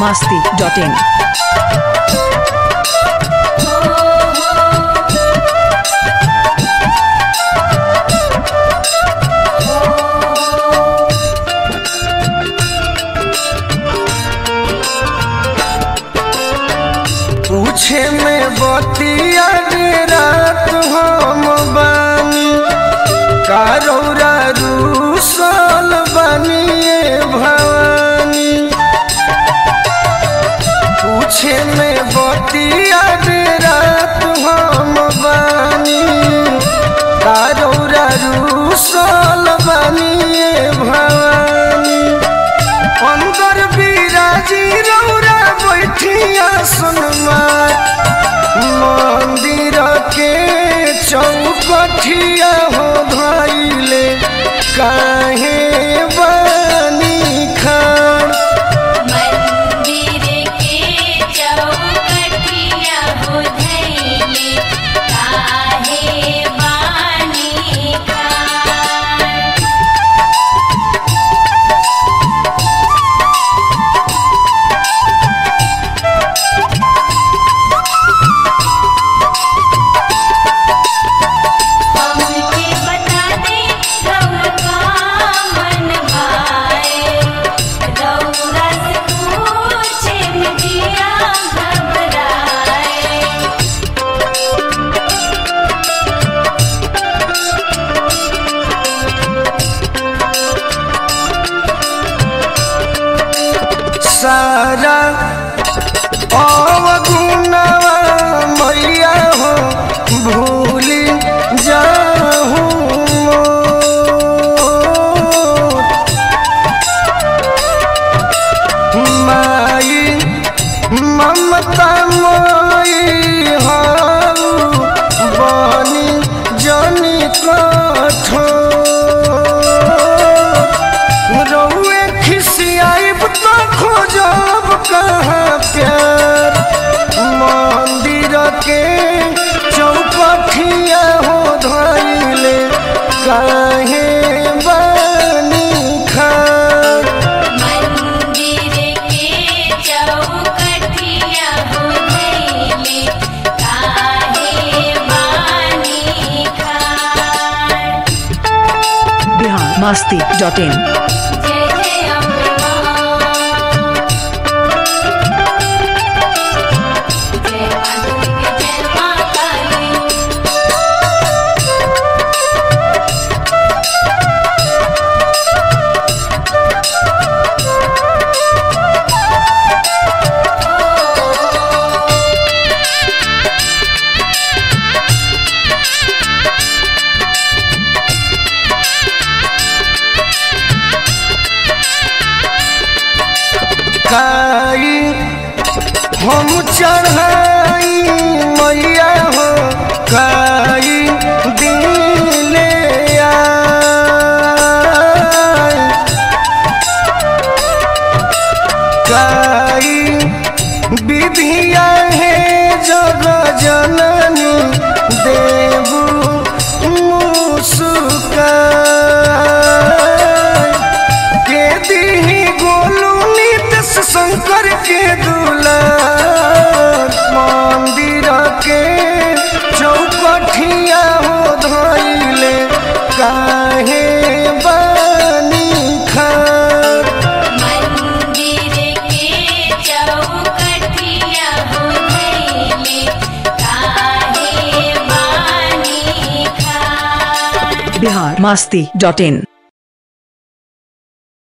biharmasti.in। पूछे में बतिया रात हम बानी करौरा रूसल बनिए भवानी। पूछे में बतिया रात हम बानी करौरा रूसल बनिए भवानी। अंदर बिराजी रौरा बैठिया सुनमार मंदिर के चौकठिया हो धइले काहे बनी खान। मंदिर के चौकठिया हो धइले काहे बनी खान। हमके बता दे रउआ का मन भाए, रउआ से पूछे में जिया घबराए। सारा अवगुणवा मैया हो भूली जाहूँ माई ममता माई हाउ बनी जनी कठोर। रउए खिसियाइब तो खोजब कहाँ प्यार मंदिर के चौकठिया हो धइले काहे बनी खान। मंदिर के चौकठिया हो धइले काहे बनी खान। biharmasti.in। जय जय अम्बे मां, जय मां दुर्गे जय मां काली। काई हम चढ़ाई मैया हो काई दिले आए। काई विधिया है जग जननी देवू मुस्कान। के दीही गोलू नितस शंकर के दुलार मंदिर के चौकठिया हो धइले काहे बनी खान। मंदिर के चौकठिया हो धइले काहे बनी खान। biharmasti.in।